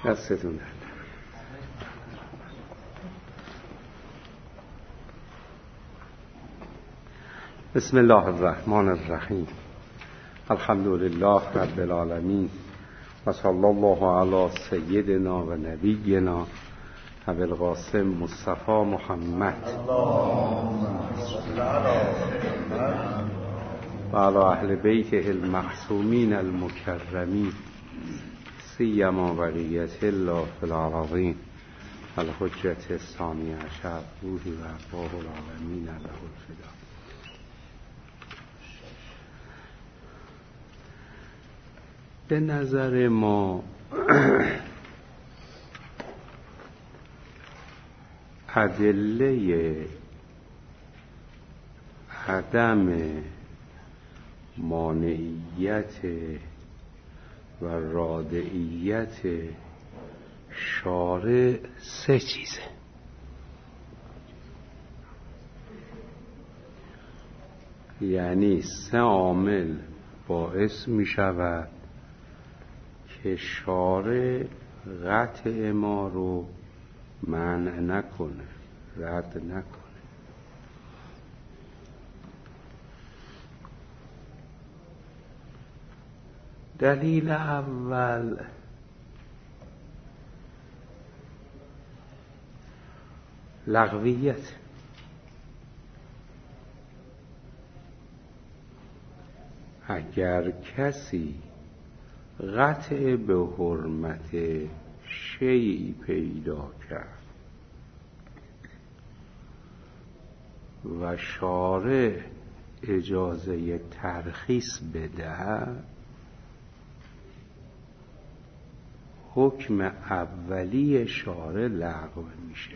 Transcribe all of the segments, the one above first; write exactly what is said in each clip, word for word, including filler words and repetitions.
دستتون درد. بسم الله الرحمن الرحیم. الحمد لله رب العالمین و صلی الله علی سیدنا و نبینا ابی القاسم مصطفی محمد و علی اهل بیته المعصومین المکرمین سیما بقیت الله فی الارضین الحجة الثانی عشر روحی و ارواح العالمین له الفدا. به نظر ما ادله عدم مانعیت و رادعیت شارع سه چیزه. یعنی سه عامل باعث می شود که شارع قطع ما رو منع نکنه، رد نکنه. دلیل اول لغویت. اگر کسی قطع به حرمت شیئی پیدا کرد و شارع اجازه ترخیص بده، حکم اولی شارع لغو میشه.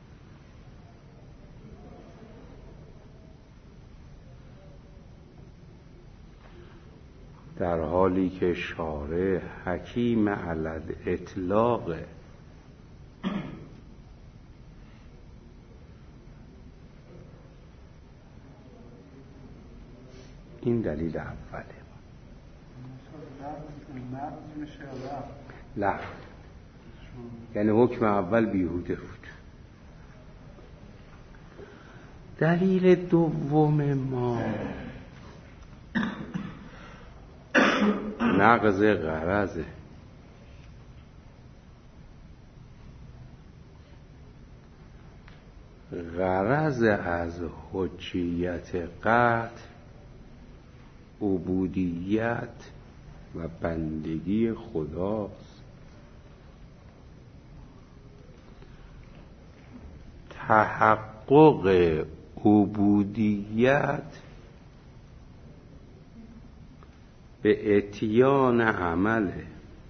در حالی که شارع حکیم علی اطلاق این دلیل اوله. لغو یعنی حکم اول بیهوده بود. دلیل دوم ما نقض غرض. غرض از حجیت قطع عبودیت و بندگی خداست. تحقق عبودیت به اتیان عمله.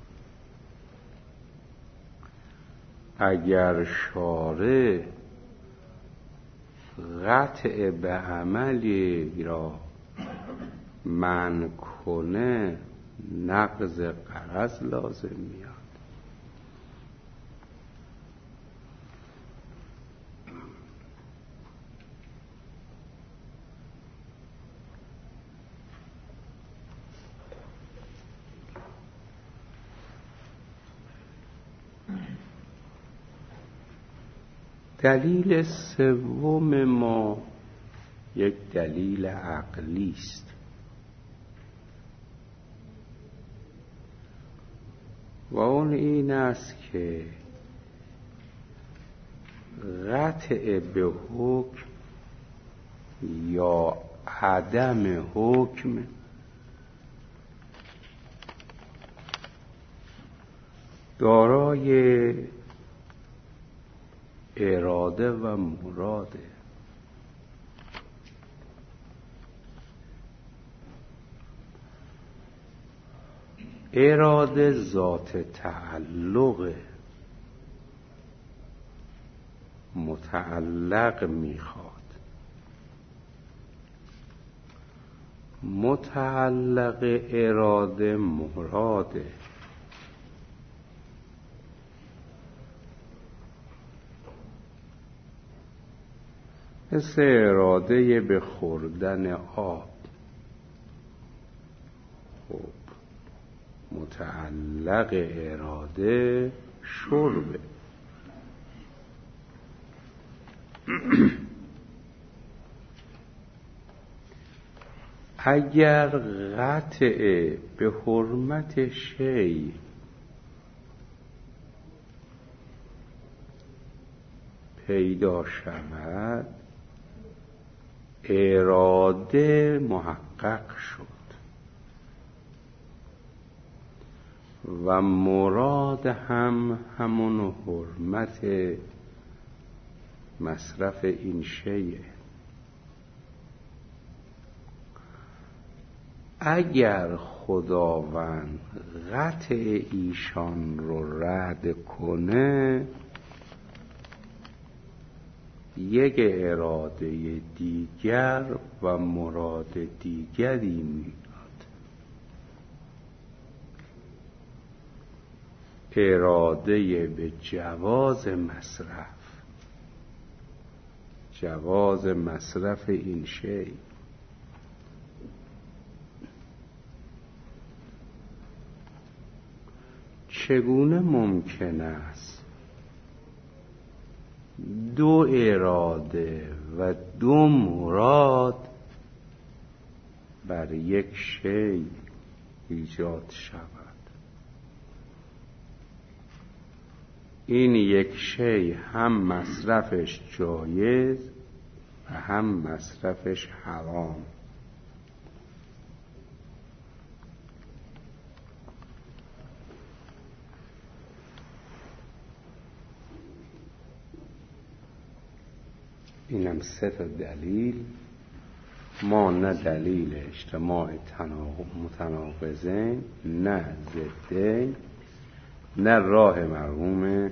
اگر شارع قطع به عملی را منع کنه، نقض غرض لازم میاد. دلیل سوم ما یک دلیل عقلی است. و اون این است که قطع به حکم یا عدم حکم دارای اراده و مراده. اراده ذات تعلق، متعلق میخواد. متعلق اراده مراده. مثل اراده به خوردن آب. خب متعلق اراده شربه. اگر قطع به حرمت شی پیدا شود، اراده محقق شد و مراد هم همون حرمت مصرف این شیء. اگر خداوند قطع ایشان رو رد کنه، یک اراده دیگر و مراد دیگری میاد. اراده به جواز مصرف، جواز مصرف این شی. چگونه ممکن است دو اراده و دو مراد بر یک شی ایجاد شود؟ این یک شی هم مصرفش جایز و هم مصرفش حرام. اینم سه تا دلیل. ما نه دلیل اجتماع متناقضین، نه ضدین، نه راه مرحوم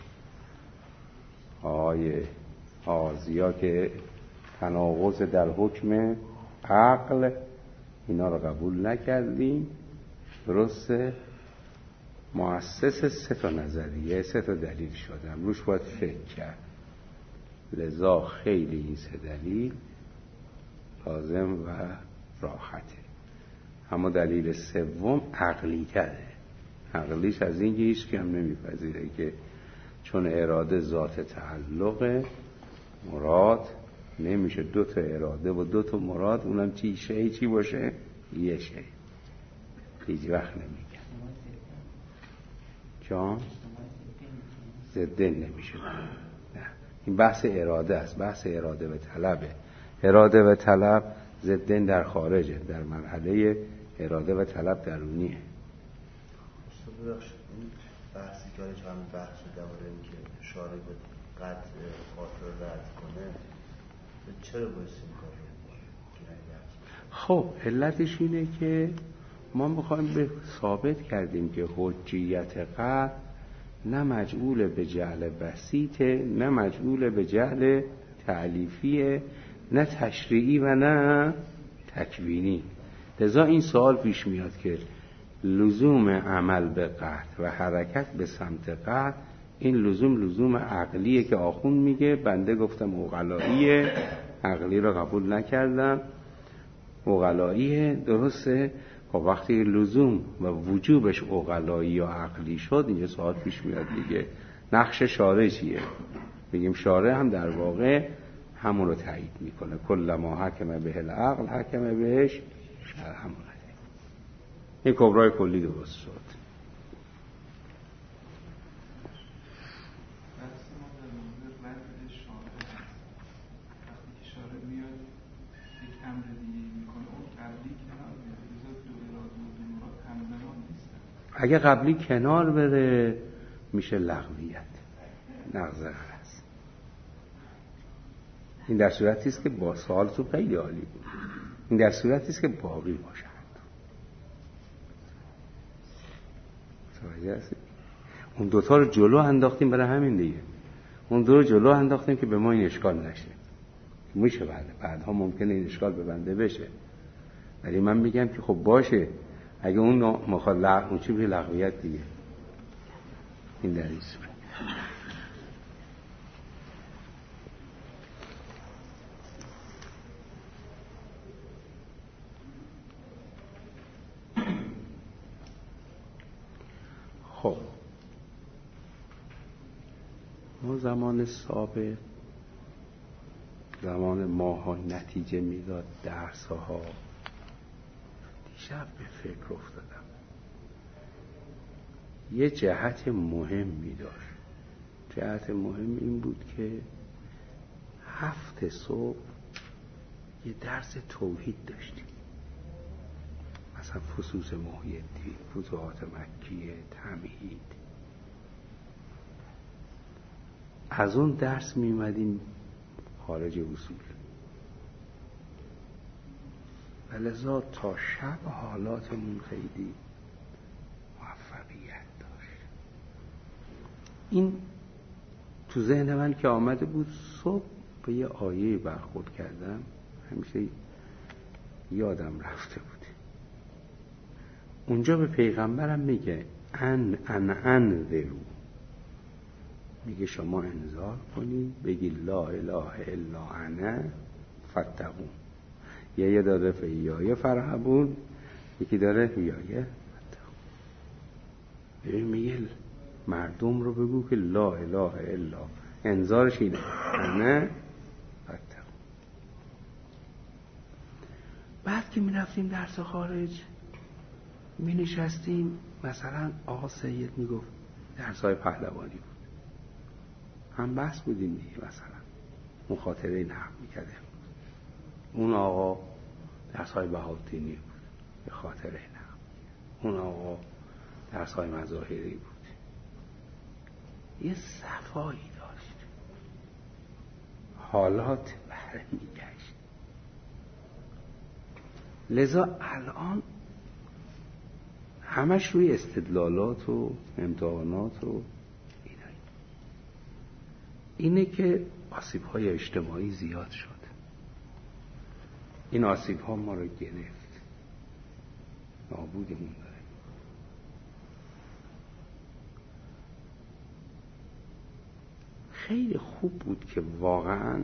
آقای آزیا که تناقض در حکم عقل، اینا رو قبول نکردیم. درسته؟ مؤسس سه تا نظریه، سه تا دلیل شدم، روش باید فکر کرد. لذا خیلی این سه دلیل لازم و راحته. اما دلیل سوم عقلی تره. عقلیش از این هیچ که هم نمیپذیره که چون اراده ذات تعلق، مراد نمیشه دو تا اراده و دو تا مراد، اونم چی شی چی باشه؟ یه شی. هیچ وقت نمیگن جان ضدن نمیشه. نه، این بحث اراده است، بحث اراده و طلبه. اراده و طلب ضدن در خارجه، در مرحله اراده و طلب درونیه. بحثی که آنجا همین بحث رو درباره این که شارع به قطع خاطر رد کنه، چرا باید این کار رو؟ خب علتش اینه که ما میخوایم به ثابت کردیم که حجیت قطع نه مجعول به جعل بسیطه، نه مجعول به جعل تعلیفیه، نه تشریعی و نه تکوینی. لذا این سوال پیش میاد که لزوم عمل به قطع و حرکت به سمت قطع، این لزوم لزوم عقلیه که آخوند میگه. بنده گفتم عقلاییه، عقلی رو قبول نکردم، عقلاییه. درسته؟ خب وقتی لزوم و وجوبش عقلایی یا عقلی شد، اینجا سوال پیش میاد دیگه نقش شارع چیه؟ بگیم شارع هم در واقع همون رو تایید میکنه. کل ما حکم به العقل حکم بهش شرع، همون این کبرای کلی درست شد. اگه قبلی کنار بره میشه لغویت، نقض است. این در صورتی است که با سوال تو خیلی عالی بود. این در صورتی است که باقی باشد. اون دوتا رو جلو انداختیم برای همین دیگه. اون دو رو جلو انداختیم که به ما این اشکال نشه. میشه بعد بعدها ممکنه این اشکال به بنده بشه، ولی من میگم که خب باشه، اگه اون مخاطب لغ... اون چی به لغویت دیگه. این در این صورت. خب اما زمان سابق، زمان ماها نتیجه میداد درسها، دیشب به فکر افتادم یه جهت مهمی داشت. جهت مهم این بود که هفت صبح یه درس توحید داشتیم، مثلا فصوص محی الدین، فتوحات مکیه، تمهید. از اون درس میمدیم خارج اصول، ولذا تا شب حالاتمون خیلی موفقیت داشت. این تو ذهن من که آمده بود، صبح به یه آیه برخورد کردم، همیشه یادم رفته بود. اونجا به پیغمبرم میگه ان ان انذروا، میگه شما انذار کنید، بگی لا اله الا انا فاتقون. یه یه داره فیایه فرحبون، یکی داره فیایه فاتقون. میگه مردم رو بگو که لا اله الا، انذارش اینه انا فاتقون. بعد که میرفتیم درس خارج، می نشستیم، مثلا آقا سید می گفت درس های پهلوانی بود، هم بحث بودیم دیگه، مثلا مخاطره نحو می کرده، اون آقا درس های بهاءالدینی بود به خاطره نحو، اون آقا درس های مظاهری بود. یه صفایی داشت، حالات برمی گشت. لذا الان همش روی استدلالات و امتحانات و اینایی. اینه که آسیب‌های اجتماعی زیاد شد. این آسیب‌ها ما رو گرفت، نابودمون داره. خیلی خوب بود که واقعاً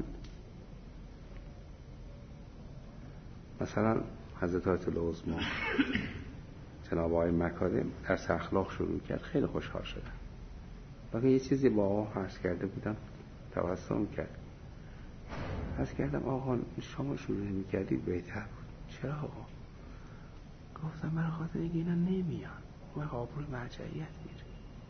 مثلا حضرت آیت العظما جناب آقای مکارم درس اخلاق شروع کرد، خیلی خوشحال شدم. بلکه یه چیزی با آقا عرض کرده بودم، تبسم کرد. عرض کردم آقا شما شروع میکردید بهتر بود. چرا آقا؟ گفتم برای خاطر اینکه اینا نمیان، من آبروی مرجعیت میره.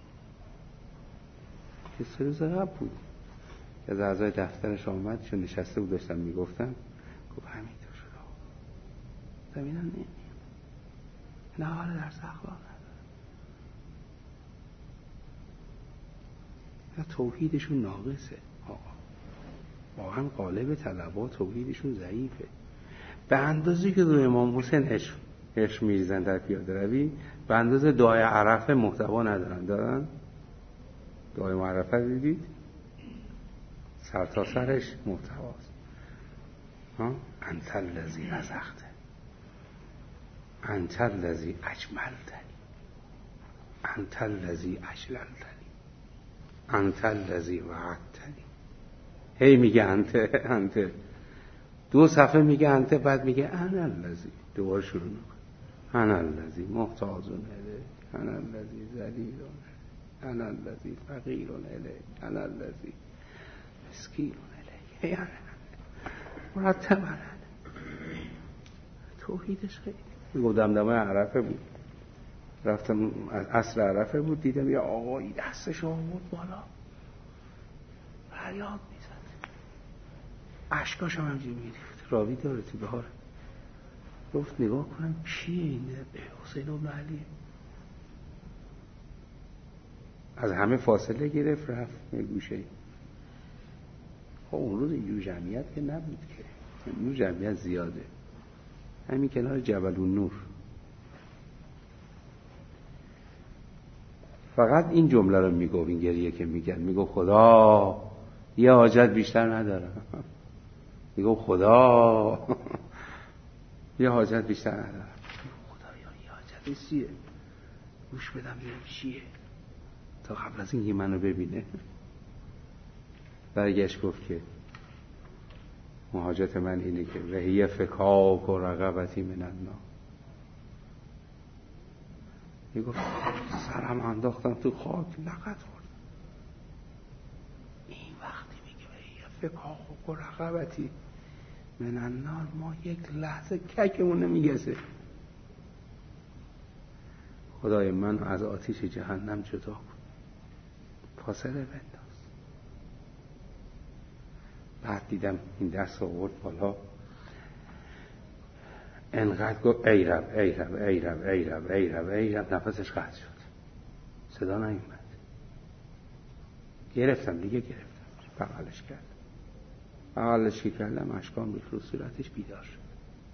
که سه روز قبل بود که از اعضای دفترش آمد، چون نشسته بود داشتم میگفتم، گفت همینطور شد آقا، گفتم اینا نمیان، نه حال درس اخلاق نداره، یا توحیدشون ناقصه آقا، واقعا غالب طلبا توحیدشون ضعیفه. به اندازه که دو امام حسین عشق عشق میریزن در پیاده روی، به اندازه دعای عرفه محتوا ندارن. دارن دعای عرفه دیدید؟ سر تا سرش محتواست. ها انت الذی رزقت، انت الذی اجملتنی، انت الذی اجللتنی، انت الذی وعدتنی. هی میگه انت انت، دو صفحه میگه انت، بعد میگه انا الذی، دوباره شروع میکنه انا الذی محتاج الیک، انا الذی ذلیل، انا الذی فقیر الیک، انا الذی مسکین الیک. یعنی مرتبا توحیدش خیلی میگه. دمدمه عرفه بود، رفتم عصر عرفه بود، دیدم یه آقایی دستش آورد بالا، فریاد میزد، اشکاش هم همجوری میریخت. راوی داره تو بهار. گفت نگاه کنم کیه این؟ حسین بن علی. از همه فاصله گرفت رفت یه گوشه. خب اون روز اینجور جمعیت که نبود که، اینجور جمعیت زیاده، همین کنار جبل النور. فقط این جمله رو میگو، این گریه که میگن، میگو خدا یه حاجت بیشتر ندارم، میگو خدا یه حاجت بیشتر ندارم. خدایا یه حاجت چیه؟ گوش بدم ببینم چیه، تا قبل از اینکه منو ببینه. برگشت گفت که حاجت من اینه که وهی فکاک و رقبتی من النار. میگفت سرم انداختم تو خاک، لغت خوردم. این فکاخ و رقبتی من النار، ما یک لحظه ککمون نمیگسه. خدای من از آتش جهنم جدا کن، فاصله بنداز. بعد دیدم این دست آورد بالا، انقدر گفت ای رب ای رب ای رب ای رب ای رب ای رب، نفسش قطع شد، صدا نیومد. گرفتم دیگه، گرفتم بغلش کردم، بغلش کردم، اشکام ریخت رو صورتش، بیدار شد.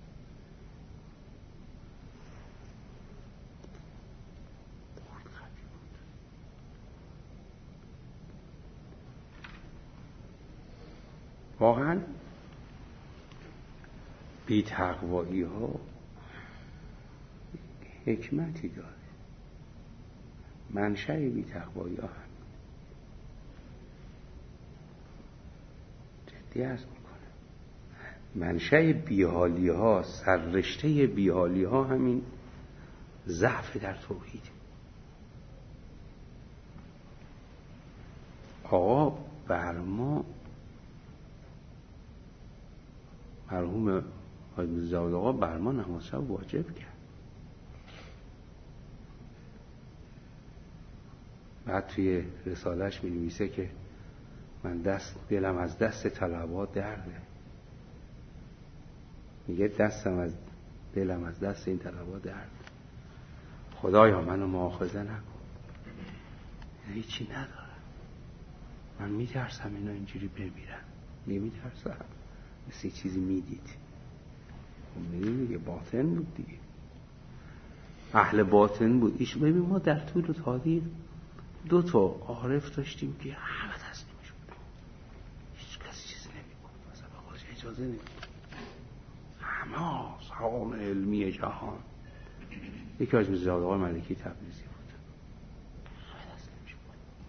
واقعا بی تقوایی ها حکمتی داره. منشأ بی تقوایی ها هم جدی عرض میکنه، منشأ بیحالی ها، سررشته بیحالی ها همین ضعف در توحید. آقا برما مرحوم حاج میرزا آقا برما نماز شب واجب کرد. بعد توی رسالهش می نویسه که من دست دلم از دست طلبات درده. میگه دستم از دلم از دست این طلبات درده. خدایا منو مؤاخذه نکن، یعنی هیچی ندارم، من میترسم اینا اینجوری بمیرن. نمیترسم، مثل چیزی میدید. میدید دیگه، باطن بود دیگه، اهل باطن بود. ایش ببین ما در طول تاریخ دو تا عارف داشتیم که همه تسلیم شد، هیچ کسی چیزی نمیگفت، مثلا به خودش اجازه نمیدید، همه سران علمی جهان. یکی حاج میرزا آقا ملکی تبریزی بود، همه تسلیم شد.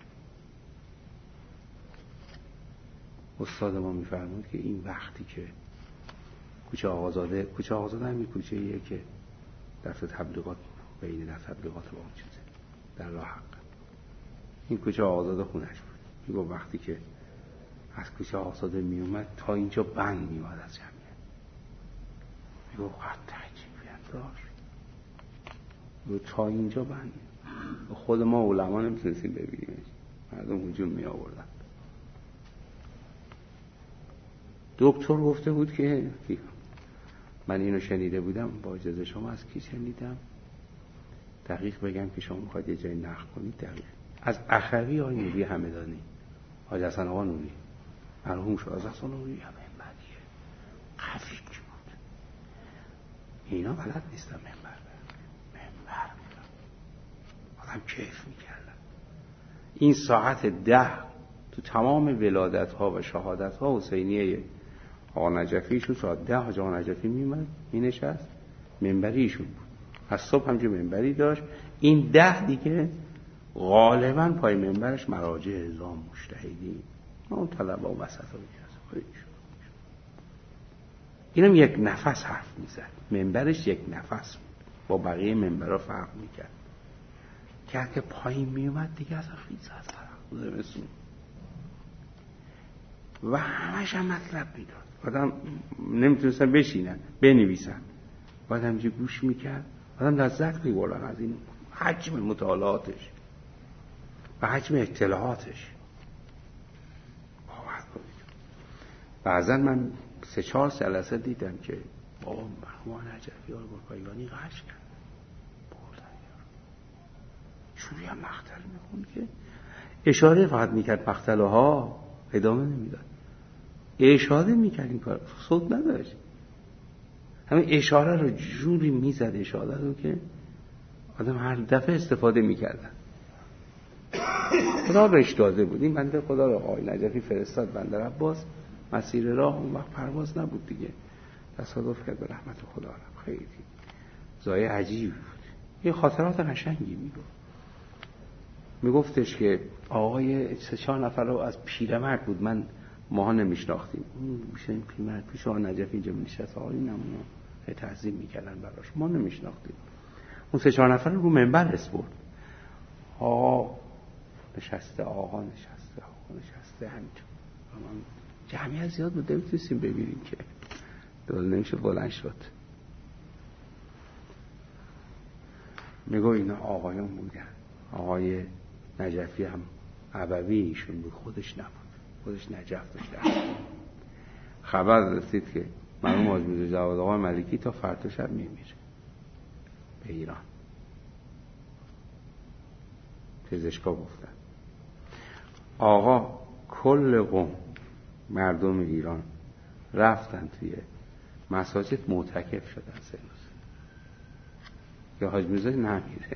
استاد ما میفرمود که این وقتی که کوچه آقازاده، کوچه آقازاده همین کوچه ایه که در تبلیغات بین در تبلیغات با اون چیزه در راه حق، این کوچه آقازاده خونش بود. میگو وقتی که از کوچه آقازاده میومد تا اینجا بند میومد از جمعیت. میگو خط عجیبی هم داشت، میگو تا اینجا بند. خود ما علما نمیتونستیم ببینیمش، مردم هجوم می آوردن. دکتر گفته بود که من اینو شنیده بودم، با اجازه شما از کی شنیدم دقیق بگم که شما میخواید یه جایی نقل کنید. دقیق از اخوی آقای نوری همدانی، حاج حسن آقا نوری مرحوم شد. از حسن نوری همه بدیه قوی بود، اینا بلد نیستن منبر منبر آدم کیف میکردن. این ساعت ده تو تمام ولادت ها و شهادت ها حسینیه آقا نجفی شد، ساعت ده حاج آقا نجفی میمد مینشست، منبری ایشون بود، از صبح همجور منبری داشت. این ده دیگه غالبا پای منبرش مراجع اعلام مجتهدین اون طلبه و وسط ها بیشت. اینم یک نفس حرف میزد، منبرش یک نفس بود، با بقیه منبرها فرق میکرد. که که پایین میومد دیگه اصلا خیز از فرق زمستون و همش هم مطلب میداد، آدم نمیتونستن بشینن بنویسن، آدم همجی گوش میکرد، آدم لذت میبردن از این حجم مطالعاتش و حجم اطلاعاتش. بعضا من سه چهار جلسه دیدم که بابا مرحوم نجفی ها رو با پایگانی غش کرد، بردن چوری هم مقتل میخوند که اشاره فقط میکرد، مقتله ها ادامه نمیداد، اشاره میکرد، این کار صوت نداشت، همین اشاره رو جوری میزد، اشاره رو که آدم هر دفعه استفاده میکردن. خدا بهش داده بود، این بنده خدا رو آقای نجفی فرستاد بندر عباس، مسیر راه اون وقت پرواز نبود دیگه، تصادف کرد، به رحمت خدا رفت. خیلی زایه عجیب بود. یه خاطرات قشنگی میگفت، میگفتش که آقای سه چهار نفر رو از پیرمرد بود، من ماها نمیشناختیم، میشه این پیرمرد پیش آقای نجفی اینجا نشست، آقای نمونه تعظیم میکردن براش، ما نمیشناختیم. اون سه چهار نفر رو منبر اسپرد، آقا نشسته، آقا نشسته، آقا نشسته، همینطور. من جمعیت زیاد بود نمیتونستیم ببینیم که دول نمیشه بلند شد. میگو اینا آقایان بودن. آقای نجفی هم عبوی ایشون بود، خودش نبود، خودش نجف داشت. خبر رسید که مرحوم حاج میرزا جواد آقا ملکی تا فردا شب میمیره به ایران. پزشکا گفتن آقا کل قوم مردم ایران رفتن توی مساجد معتکف شدن سه روز که حاج میرزا نمیره.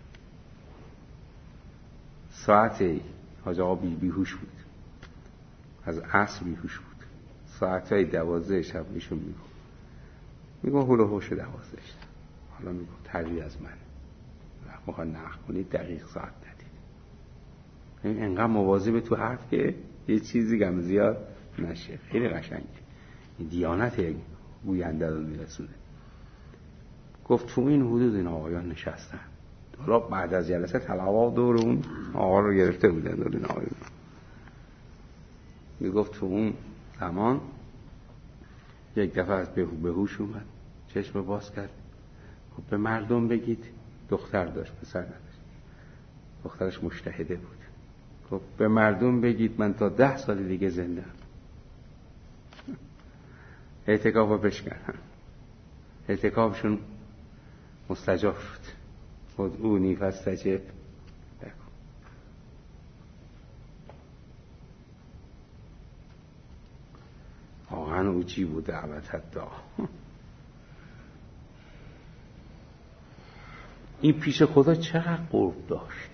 ساعتی حاج آقا بی بیهوش بود، از عصر بیهوش بود. ساعتهای دوازده شب ایشون میگو میگو هول و هوش دوازده شب. حالا میگو تری از من وقت میخواد نقل کنید دقیق ساعت ندید. این انقدر مواظب تو حرف که یه چیزی گم زیاد نشه. خیلی قشنگ این دیانت گوینده رو میرسونه. گفت تو این حدود این آقایان نشستن. حالا بعد از جلسه طلبا دور اون آقا رو گرفته بودن دور این آقایان. میگفت تو اون زمان یک دفعه از بهوش اومد، چشم باز کرد، خب به مردم بگید، دختر داشت پسر نداشت، دخترش مجتهده بود، خب به مردم بگید من تا ده سال دیگه زنده ام. اعتکاف رو بشکنن. اعتکافشون مستجاب شد. ادعونی فاستجب لکم. واقعا اوجی بود دعوت دعا. این پیش خدا چقدر قرب داشت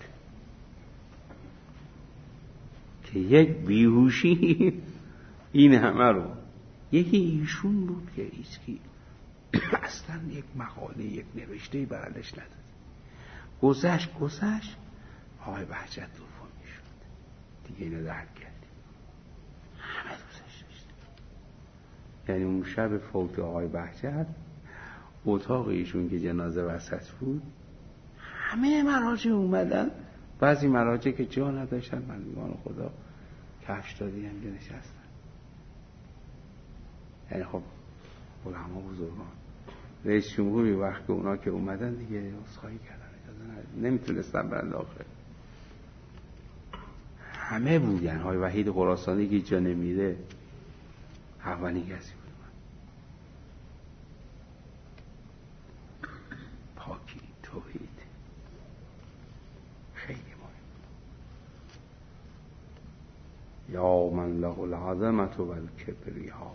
که یک بیهوشی این همه رو. یکی ایشون بود که ایسکی اصلا یک مقاله یک نوشته برندش نداد. گذشت گذشت آقای بهجت دوم میشد دیگه اینو درک کردیم. همه دوستش داشت. یعنی اون شب فوت آقای بهجت اتاق ایشون که جنازه وسط بود همه مراجع اومدن. بعضی مراجع که جا نداشتن بندگان خدا کفش دادی هم نشستن. یعنی خب علما بزرگان رئیس جمهوری وقت که اونا که اومدن دیگه عذرخواهی کردن نمیتونستن برن داخل. همه بودن. های وحید خراسانی که جا نمیره اولین کسی بود. پاکی توحید خیلی مهم. یا من له العظمت و الکبریا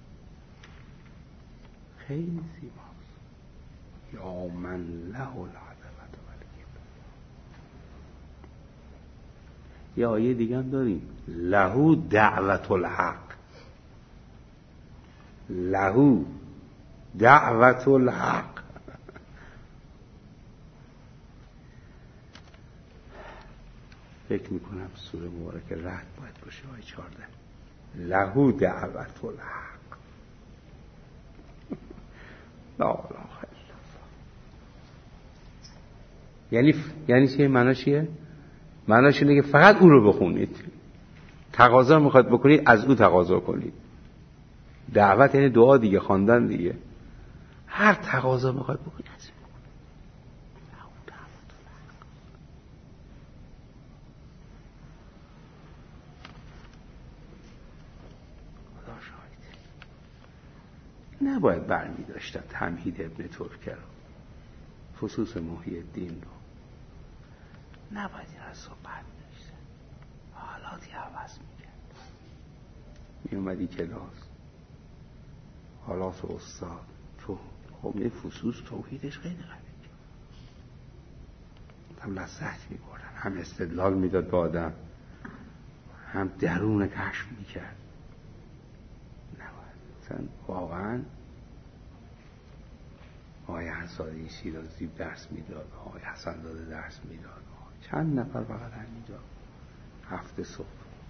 خیلی زیباست. یا من له العظمت و الکبریا. یه آیه دیگه هم داریم له دعوت الحق. له دعوت الحق. فکر میکنم سوره مبارکه رعد باید باشه آیه چهارده. له دعوت الحق. لا اله الا الله. یعنی یعنی چیه؟ معناش چیه؟ معناش اینه که فقط او رو بخونید. تقاضا میخواد بکنید از او تقاضا کنید. دعوت یعنی دعا دیگه، خواندن دیگه. هر تقاضا میخواد بکنید از او خدا شاهد. نباید برمی داشتن تمهید ابن ترکه رو، خصوص محی الدین رو. نباید این را صحبت داشتن. حالاتی عوض میکرد. می اومدی کلاس حالات استاد تو خب یه فصوص توحیدش خیلی قوی هم لذت میبردن، هم استدلال میداد به آدم، هم درون کشف میکرد. نباید مثلا واقعا آقای انصاری شیرازی درس میداد، آقای حسن داده درس میداد، چند نفر فقط همینجا هفته صبح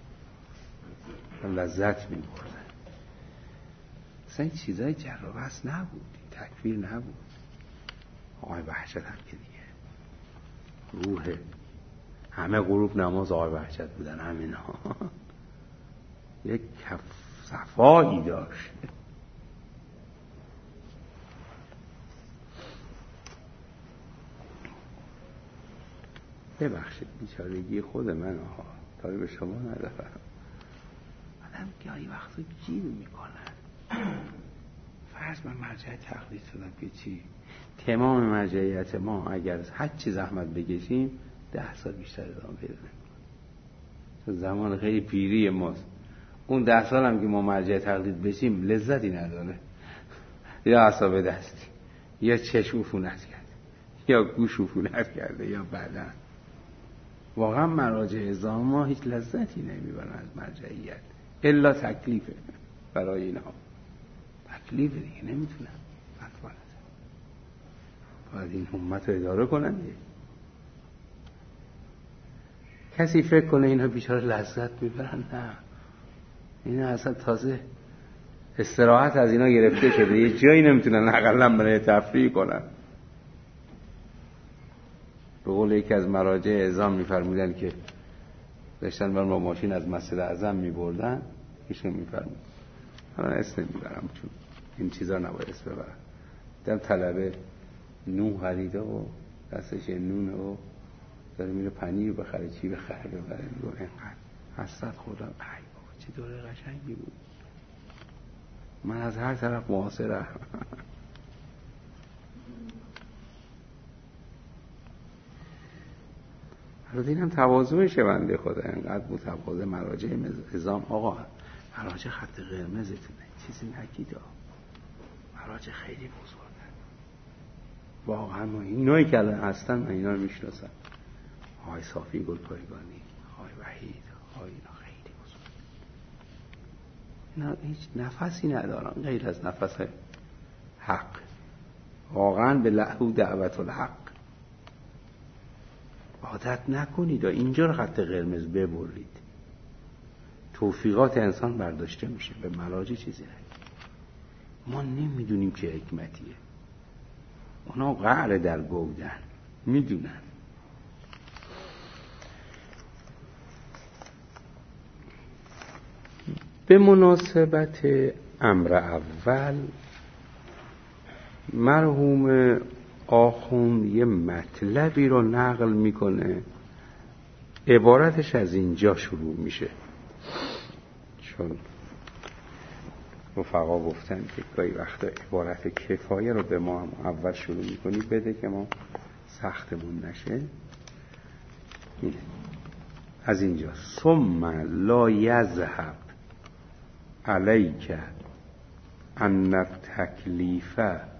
لذت میبردن. مثلا این چیزای جر و بحث نبود، این تکفیر نبود. آقای بهجت هم که دیگه روح همه غروب نماز آقای بهجت بودن. همینا یک کف صفایی داشت. ببخشید بیچارگی خود من ها، کاری به شما ندارم. آدم گاهی وقتا گیر میکنن. فرض من مرجع تقلید شدم که چی؟ تمام مرجعیت ما اگر هر چی زحمت بکشیم ده سال بیشتر ادامه پیدا نمی‌کنه. زمان خیلی پیری ماست. اون ده سال هم که ما مرجع تقلید بشیم لذتی نداره. یا اعصاب دستی، یا چشم عفونت کرده، یا گوش عفونت کرده، یا بدن. واقعا مراجع ازام ما هیچ لذتی نمیبرن از مرجعیت الا تکلیفه برای اینها. تکلیفه دیگه، نمیتونن مطمئن باید این امت رو اداره کنن دیگه. کسی فکر کنه اینها بیچاره لذت میبرن؟ نه، اینا اصلا تازه استراحت از اینا گرفته شده، یه جایی نمیتونن اقلا برای تفریح کنن. به قول یکی از مراجع اعظام میفرمودن که داشتن بر ما ماشین از مسجد اعظم میبردن، ایشون میفرمود من اسم نمیبرم چون این چیزا نباید اسم ببرم، دیدم طلبه نون خریده و دستش نونه و داره میره پنیر بخره چی بخره ببره، میگو اینقدر حسرت خوردم. ای بابا چه دوره قشنگی بود، من از هر طرف معاصرم. البته اینم تواضعشه بنده خدا، اینقدر متواضع مراجع نظام. آقا مراجع خط قرمزتونه، چیزی نگید. مراجع خیلی بزرگن واقعا. ما اینایی که الان هستن من اینا رو میشناسم، آقای صافی گلپایگانی، آقای وحید، آقای اینا خیلی بزرگ، اینا هیچ نفسی ندارن غیر از نفس حق. واقعا به لهو دعوت الحق. عادت نکنید اینجا رو خط قرمز ببرید، توفیقات انسان برداشته میشه، به مراجع چیزی نگید. ما نمیدونیم چه حکمتیه، اونا قعر در گودن میدونن. به مناسبت امر اول مرحوم آخوند یه مطلبی رو نقل میکنه، عبارتش از اینجا شروع میشه، چون رفقا گفتن که گاهی وقتا عبارت کفایه رو به ما هم اول شروع میکنی بده که ما سختمون نشه. اینه. از اینجا ثم لا یذهب علیک ان التکلیف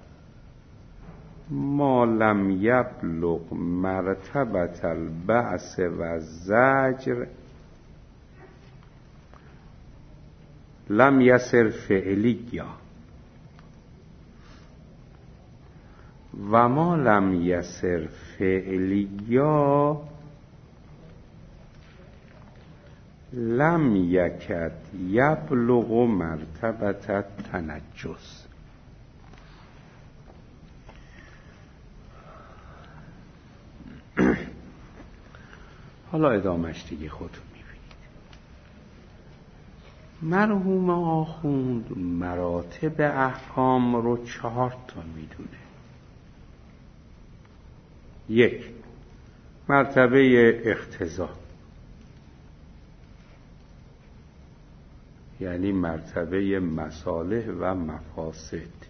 ما لم یبلغ مرتبه البعث و الزجر لم یصر فعلیا و ما لم یصر فعلیا لم یکد یبلغ مرتبه تنجس. حالا ادامهش دیگه خودتون میبینید. مرحوم آخوند مراتب احکام رو چهار تا میدونه. یک، مرتبه اقتضا، یعنی مرتبه مصالح و مفاسد.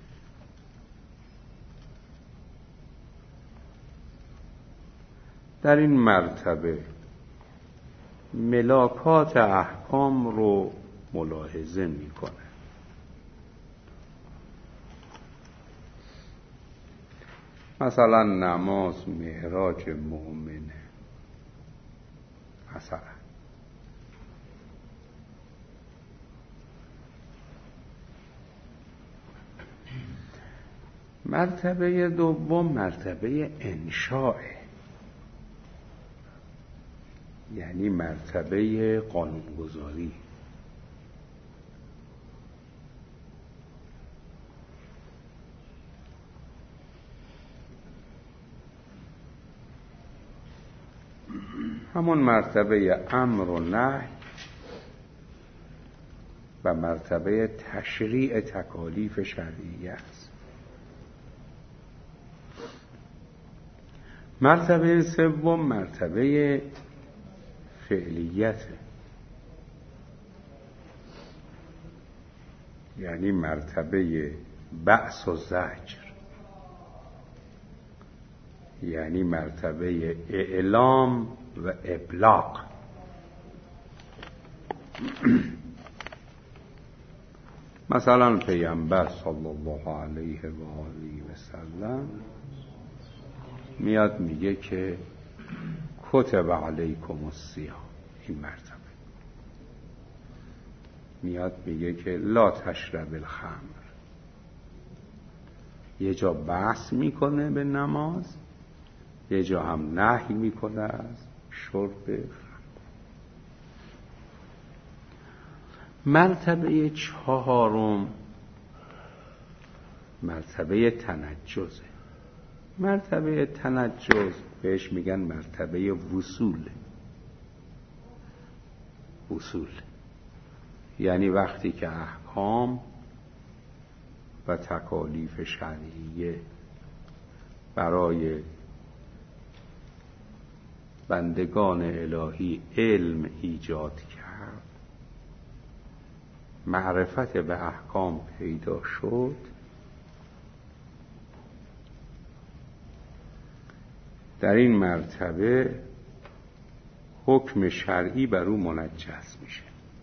در این مرتبه ملاکات احکام رو ملاحظه میکنه. مثلا نماز معراج مؤمنه، مثلا مرتبه دوم مرتبه انشاء، یعنی مرتبه قانونگذاری. همون مرتبه امر و نهی و مرتبه تشریع تکالیف شرعیه است. مرتبه سوم مرتبه فعلیته، یعنی مرتبه بأس و زجر، یعنی مرتبه اعلام و ابلاغ. مثلا پیامبر صلی الله علیه و آله و سلم میاد میگه که کتب علیکم الصیام، این مرتبه. میاد میگه که لا تشرب الخمر، یه جا بحث میکنه به نماز، یه جا هم نهی میکنه از شرب خمر. مرتبه چهارم مرتبه تنجزه. مرتبه تنجز بهش میگن مرتبه وصول. وصول یعنی وقتی که احکام و تکالیف شرعیه برای بندگان الهی علم ایجاد کرد، معرفت به احکام پیدا شد، در این مرتبه حکم شرعی بر او منجز میشه.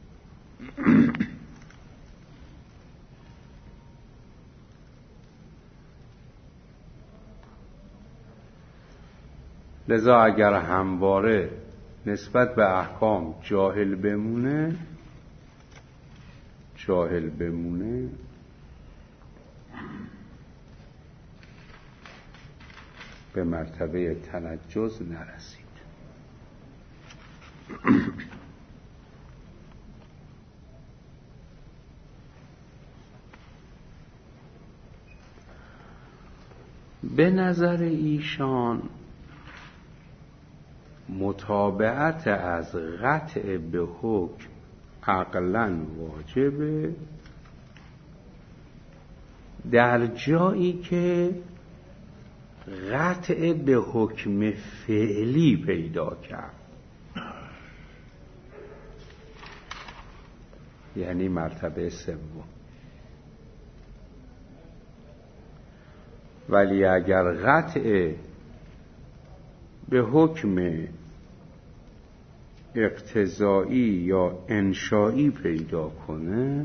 لذا اگر همواره نسبت به احکام جاهل بمونه جاهل بمونه به مرتبه تنجز نرسید. به نظر ایشان متابعت از قطع به حکم عقلاً واجبه در جایی که قطع به حکم فعلی پیدا کرد، یعنی مرتبه سوم. ولی اگر قطع به حکم اقتضایی یا انشایی پیدا کنه،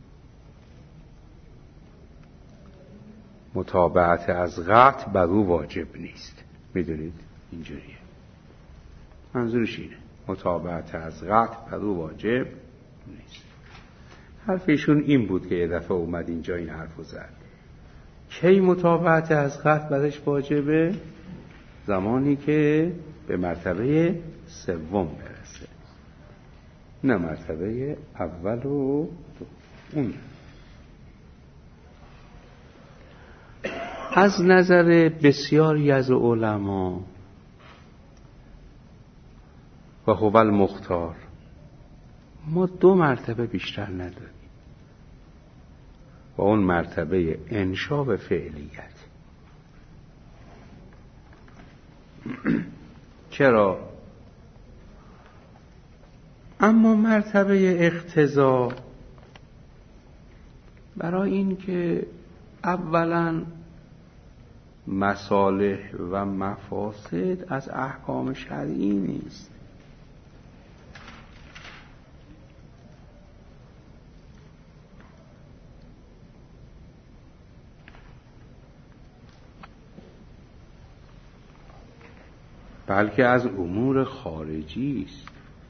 متابعت از قطع بر او واجب نیست. میدونید اینجوریه، منظورش اینه، متابعت از قطع بر او واجب نیست. حرفشون این بود که یه دفعه اومد اینجا این حرفو زد. کی متابعت از قطع برش واجبه؟ زمانی که به مرتبه سوم برسه، نه مرتبه اول و اون. از نظر بسیاری از علما و هو المختار ما دو مرتبه بیشتر نداریم، و اون مرتبه انشا و فعلیت. چرا؟ اما مرتبه اقتضا برای این که اولا مصالح و مفاسد از احکام شرعی نیست، بلکه از امور خارجی است.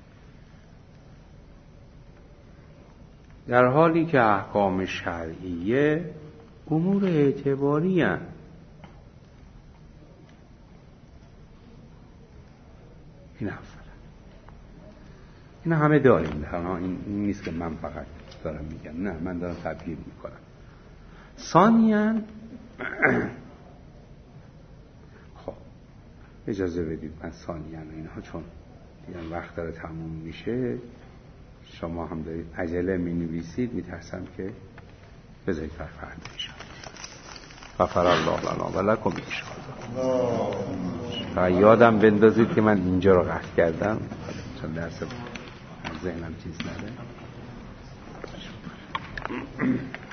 در حالی که احکام شرعیه امور اعتباری هستند. این اولا، این همه داریم، این نیست که من فقط دارم میگم، نه من دارم تبیین میکنم. ثانیاً خب اجازه بدید من ثانیاً اینها چون دیگه وقت داره تموم میشه شما هم دارید عجله می نویسید، می ترسم که بذارید بر فردا انشاءالله. غفر الله لنا و لکم انشاءالله. تا یادم بندازید که من اینجا رو قطع کردم چون درس ذهنم چیز نده.